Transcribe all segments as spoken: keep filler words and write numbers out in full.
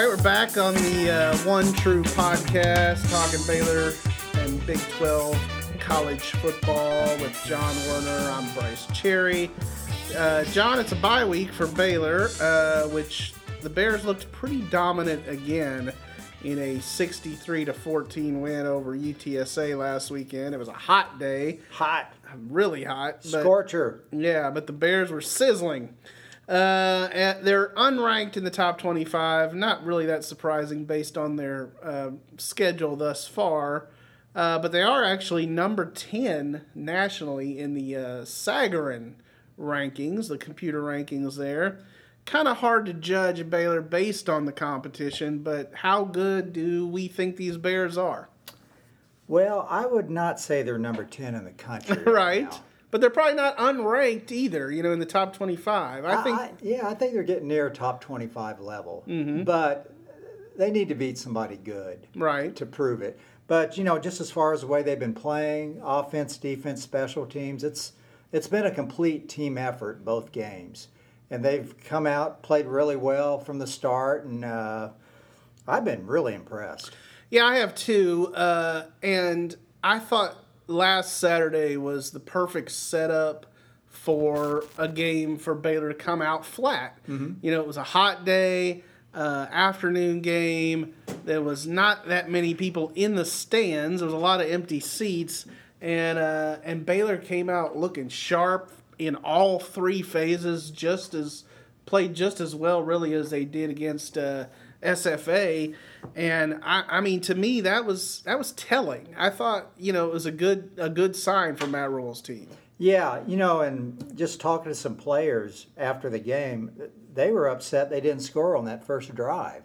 right, we're back on the uh, One True podcast, talking Baylor and Big twelve college football with John Werner. I'm Bryce Cherry. Uh, John, it's a bye week for Baylor, uh, which the Bears looked pretty dominant again in a sixty-three to fourteen win over U T S A last weekend. It was a hot day. Hot. Really hot. But, Scorcher. yeah, but the Bears were sizzling. Uh, and they're unranked in the top twenty-five. Not really that surprising based on their uh, schedule thus far. Uh, but they are actually number ten nationally in the uh, Sagarin rankings, the computer rankings there. Kind of hard to judge Baylor based on the competition, but how good do we think these Bears are? Well, I would not say they're number ten in the country. Right. Right. now. But they're probably not unranked either, you know, in the top twenty-five. I think. I, yeah, I think they're getting near top twenty-five level. Mm-hmm. But they need to beat somebody good. Right. To prove it. But, you know, just as far as the way they've been playing, offense, defense, special teams, it's it's been a complete team effort, both games. And they've come out, played really well from the start, and uh, I've been really impressed. Yeah, I have too. Uh, and I thought last Saturday was the perfect setup for a game for Baylor to come out flat. Mm-hmm. You know, it was a hot day, uh, afternoon game. There was not that many people in the stands. There was a lot of empty seats. And, uh, and Baylor came out looking sharp in all three phases, just as played just as well, really, as they did against uh, S F A. And I, I mean, to me, that was that was telling. I thought, you know, it was a good a good sign for Matt Rule's team. Yeah, you know, and just talking to some players after the game, they were upset they didn't score on that first drive.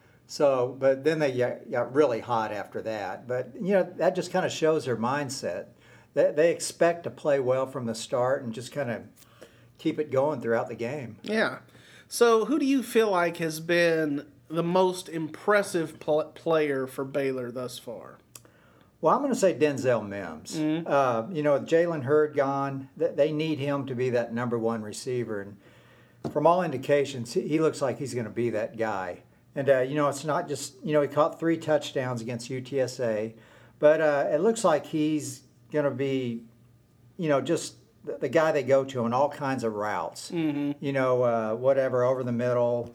So, but then they got really hot after that. But, you know, that just kind of shows their mindset. They, they expect to play well from the start and just kind of keep it going throughout the game. Yeah. So who do you feel like has been the most impressive pl- player for Baylor thus far? Well, I'm going to say Denzel Mims. Mm-hmm. Uh, you know, with Jalen Hurd gone, they need him to be that number one receiver. And from all indications, he looks like he's going to be that guy. And, uh, you know, it's not just, you know, he caught three touchdowns against U T S A. But uh, it looks like he's going to be, you know, just the guy they go to on all kinds of routes. Mm-hmm. You know, uh, whatever, over the middle,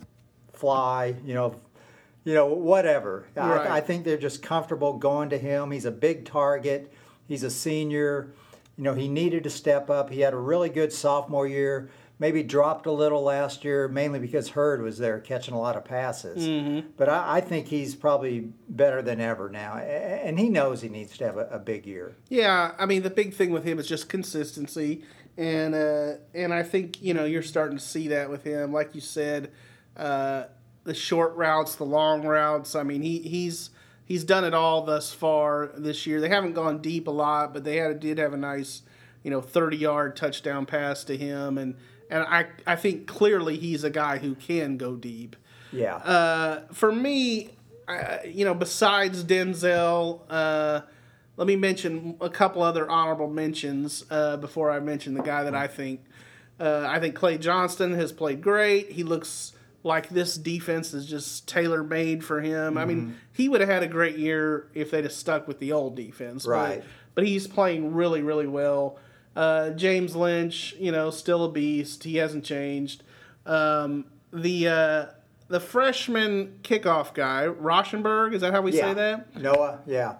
fly, you know, you know, whatever. Right. I, I think they're just comfortable going to him. He's a big target. He's a senior. You know, he needed to step up. He had a really good sophomore year. Maybe dropped a little last year, mainly because Hurd was there catching a lot of passes. Mm-hmm. But I, I think he's probably better than ever now. And he knows he needs to have a, a big year. Yeah, I mean, the big thing with him is just consistency. And, uh, and I think, you know, you're starting to see that with him. Like you said, uh, the short routes, the long routes. I mean, he, he's he's done it all thus far this year. They haven't gone deep a lot, but they had did have a nice, you know, thirty-yard touchdown pass to him. And, and I, I think clearly he's a guy who can go deep. Yeah. Uh, for me, uh, you know, besides Denzel, uh, let me mention a couple other honorable mentions uh, before I mention the guy that I think. Uh, I think Clay Johnston has played great. He looks like this defense is just tailor-made for him. Mm-hmm. I mean, he would have had a great year if they'd have stuck with the old defense. Right. But, but he's playing really, really well. Uh, James Lynch, you know, still a beast. He hasn't changed. Um, the uh, the freshman kickoff guy, Rauschenberg, is that how we yeah. say that? Noah, yeah.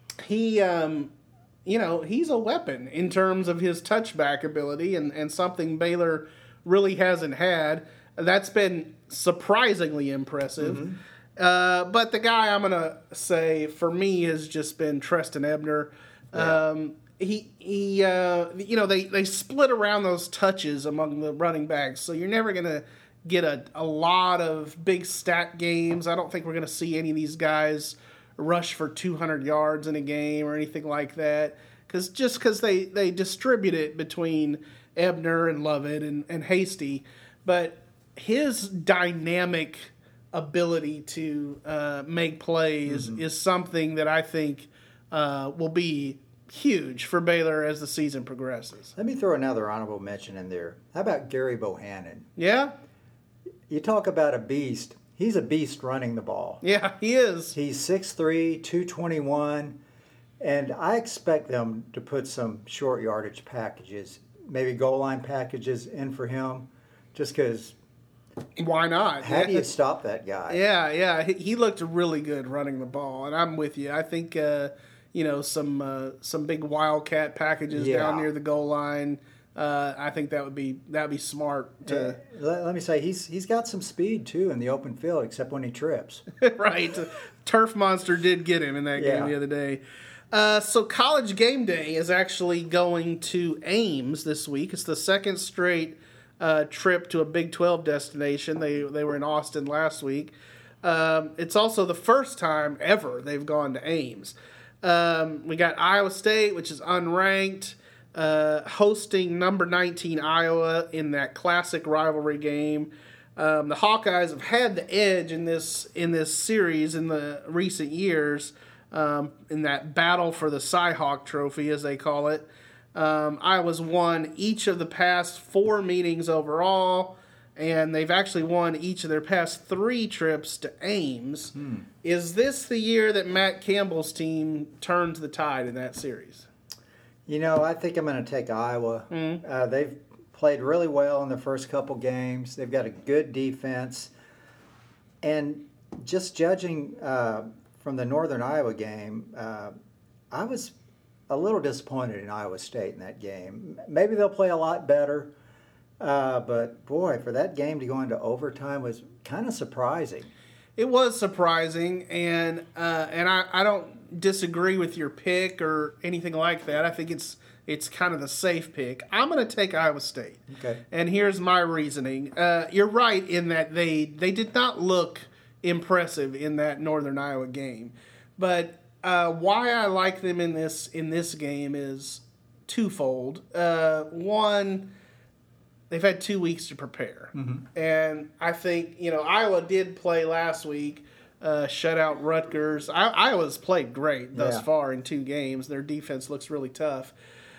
He, um, you know, he's a weapon in terms of his touchback ability and, and something Baylor really hasn't had. That's been surprisingly impressive. Mm-hmm. Uh, but the guy I'm going to say, for me, has just been Treston Ebner. Yeah. Um, he, he uh, you know, they, they split around those touches among the running backs, so you're never going to get a, a lot of big stat games. I don't think we're going to see any of these guys rush for two hundred yards in a game or anything like that. Cause, just because they, they distribute it between Ebner and Lovett and, and Hasty. But his dynamic ability to uh, make plays mm-hmm. is something that I think uh, will be huge for Baylor as the season progresses. Let me throw another honorable mention in there. How about Gary Bohannon? Yeah? You talk about a beast. he's a beast running the ball. Yeah, he is. He's six three, two twenty-one, and I expect them to put some short yardage packages, maybe goal line packages in for him, just because. Why not? How do you stop that guy? Yeah, yeah. He, he looked really good running the ball, and I'm with you. I think, uh, you know, some uh, some big wildcat packages Yeah. down near the goal line. Uh, I think that would be that would be smart to. Uh, let, let me say he's he's got some speed too in the open field, except when he trips. Right. Turf Monster did get him in that Yeah. game the other day. Uh, so College Game Day is actually going to Ames this week. It's the second straight uh, trip to a Big twelve destination. They they were in Austin last week. Um, it's also the first time ever they've gone to Ames. Um, we got Iowa State, which is unranked, uh, hosting number nineteen Iowa in that classic rivalry game. Um, the Hawkeyes have had the edge in this in this series in the recent years, um, in that battle for the Cy-Hawk Trophy, as they call it. Um, Iowa's won each of the past four meetings overall, and they've actually won each of their past three trips to Ames. Hmm. Is this the year that Matt Campbell's team turns the tide in that series? You know, I think I'm going to take Iowa. Mm. Uh, they've played really well in the first couple games. They've got a good defense. And just judging uh, from the Northern Iowa game, uh, I was a little disappointed in Iowa State in that game. Maybe they'll play a lot better. Uh, but, boy, for that game to go into overtime was kind of surprising. It was surprising, and uh, and I, I don't disagree with your pick or anything like that. I think it's it's kind of the safe pick. I'm going to take Iowa State. Okay. And here's my reasoning. Uh, you're right in that they, they did not look impressive in that Northern Iowa game. But uh, why I like them in this in this game is twofold. Uh, one, they've had two weeks to prepare. Mm-hmm. And I think, you know, Iowa did play last week, uh, shut out Rutgers. I, Iowa's played great thus yeah. far in two games. Their defense looks really tough.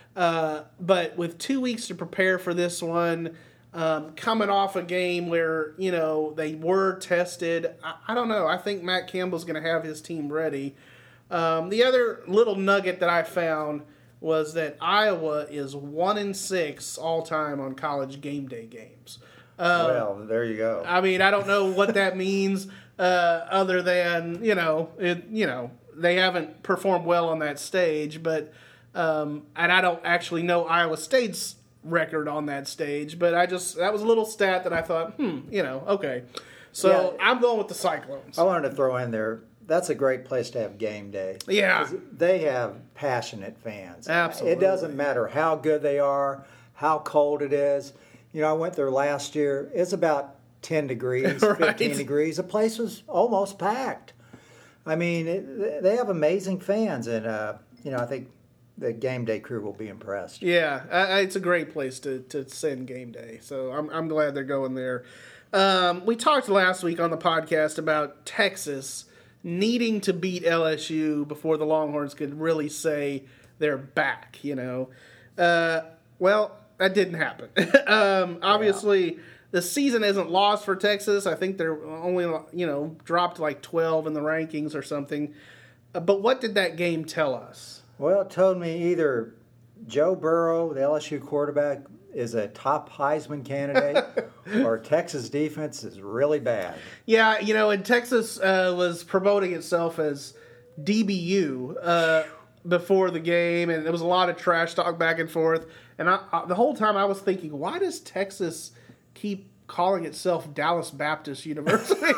Uh, but with two weeks to prepare for this one, um, coming off a game where, you know, they were tested, I, I don't know. I think Matt Campbell's going to have his team ready. Um, the other little nugget that I found was that Iowa is one and six all time on College Game Day games. Uh, well, there you go. I mean, I don't know what that means, uh, other than you know, it. You know, they haven't performed well on that stage, but um, and I don't actually know Iowa State's record on that stage, but I just that was a little stat that I thought, hmm, you know, okay. So yeah, I'm going with the Cyclones. I wanted to throw in there. That's a great place to have game day. Yeah. They have passionate fans. Absolutely. It doesn't matter how good they are, how cold it is. You know, I went there last year. It's about ten degrees, right. fifteen degrees. The place was almost packed. I mean, it, they have amazing fans, and, uh, you know, I think the game day crew will be impressed. Yeah, I, it's a great place to, to send game day. So I'm, I'm glad they're going there. Um, we talked last week on the podcast about Texas needing to beat L S U before the Longhorns could really say they're back, you know. Uh, well, that didn't happen. um, obviously, yeah. The season isn't lost for Texas. I think they're only, you know, dropped like twelve in the rankings or something. Uh, but what did that game tell us? Well, it told me either Joe Burrow, the L S U quarterback, is a top Heisman candidate, or Texas defense is really bad. Yeah, you know, and Texas uh, was promoting itself as D B U uh, before the game, and there was a lot of trash talk back and forth. And I, I, the whole time I was thinking, why does Texas keep calling itself Dallas Baptist University?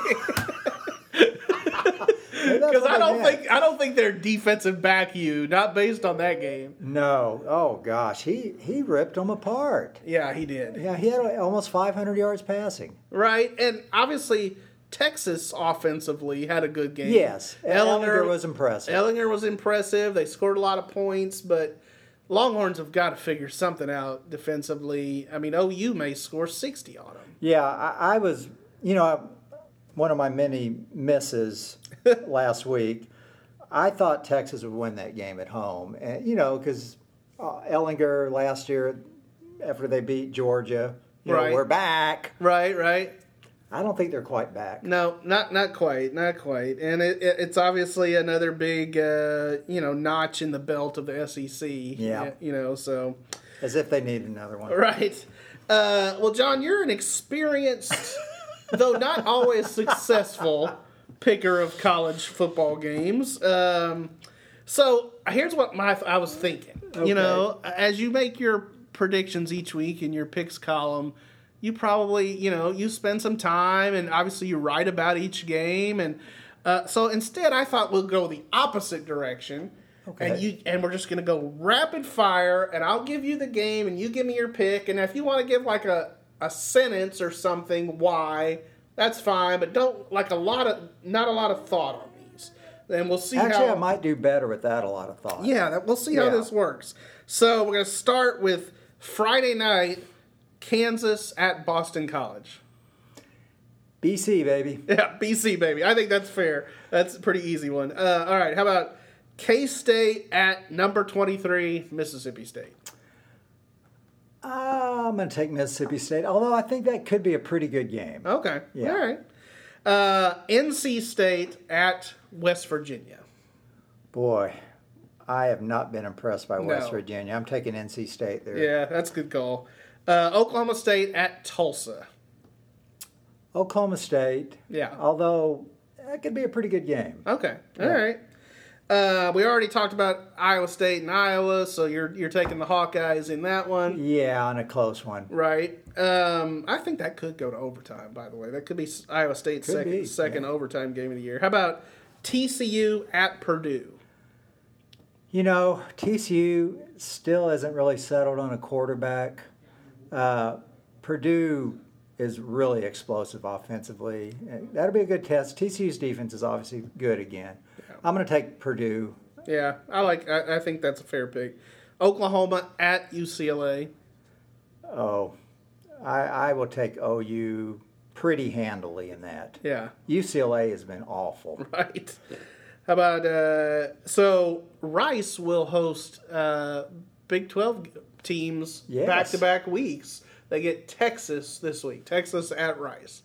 Because I don't think I don't think they're defensive back you, not based on that game. No. Oh gosh, he he ripped them apart. Yeah, he did. Yeah, he had almost five hundred yards passing. Right, and obviously Texas offensively had a good game. Yes, Ellinger, Ellinger was impressive. Ellinger was impressive. They scored a lot of points, but Longhorns have got to figure something out defensively. I mean, O U may score sixty on them. Yeah, I, I was, you know. I, one of my many misses last week, I thought Texas would win that game at home. And, you know, because uh, Ellinger last year, after they beat Georgia, you right. know, we're back. Right, right. I don't think they're quite back. No, not not quite, not quite. And it, it, it's obviously another big, uh, you know, notch in the belt of the S E C. Yeah. You know, so. As if they need another one. Right. Uh, well, John, you're an experienced, though not always successful, picker of college football games. Um, so here's what my I was thinking. Okay. You know, as you make your predictions each week in your picks column, you probably, you know, you spend some time and obviously you write about each game. And uh, so instead, I thought we'll go the opposite direction. Okay. And you and we're just gonna go rapid fire, and I'll give you the game, and you give me your pick. And if you want to give like a, a sentence or something, why, that's fine. But don't like a lot of not a lot of thought on these. Then we'll see. Actually, how, I might do better without a lot of thought. Yeah, that, we'll see how Yeah. this works. So we're gonna start with Friday night, Kansas at Boston College. B C, baby. Yeah, B C baby. I think that's fair. That's a pretty easy one. Uh, all right, how about K-State at number twenty-three, Mississippi State? Uh, I'm going to take Mississippi State, although I think that could be a pretty good game. Okay. Yeah. All right. Uh, N C State at West Virginia. Boy, I have not been impressed by West No. Virginia. I'm taking N C State there. Yeah, that's a good call. Uh, Oklahoma State at Tulsa. Oklahoma State. Yeah. Although that could be a pretty good game. Okay. All Yeah. right. Uh, we already talked about Iowa State and Iowa, so you're you're taking the Hawkeyes in that one. Yeah, on a close one. Right. Um, I think that could go to overtime, by the way. That could be Iowa State's Could second, be, second yeah. overtime game of the year. How about T C U at Purdue? You know, T C U still isn't really settled on a quarterback. Uh, Purdue is really explosive offensively. That'll be a good test. T C U's defense is obviously good again. Yeah. I'm going to take Purdue. Yeah, I like. I, I think that's a fair pick. Oklahoma at U C L A. Oh, I, I will take O U pretty handily in that. Yeah, U C L A has been awful. right. How about uh, so Rice will host uh, Big twelve teams Yes. back to back weeks. They get Texas this week. Texas at Rice.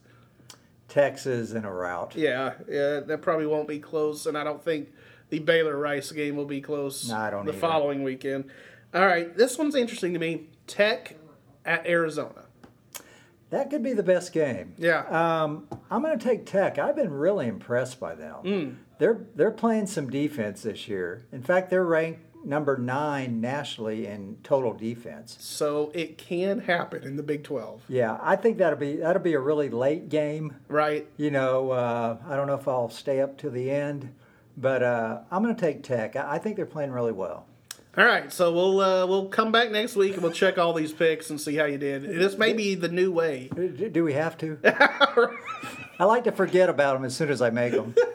Texas in a rout. Yeah, yeah, that probably won't be close, and I don't think the Baylor Rice game will be close. No, I don't the either. following weekend. All right, this one's interesting to me. Tech at Arizona. That could be the best game. Yeah. Um, I'm going to take Tech. I've been really impressed by them. Mm. They're they're playing some defense this year. In fact, they're ranked number nine nationally in total defense. So it can happen in the Big twelve. Yeah, I think that'll be that'll be a really late game. Right. You know, uh, I don't know if I'll stay up to the end, but uh, I'm going to take Tech. I, I think they're playing really well. All right, so we'll uh, we'll come back next week and we'll check all these picks and see how you did. This may be the new way. Do, do we have to? I like to forget about them as soon as I make them.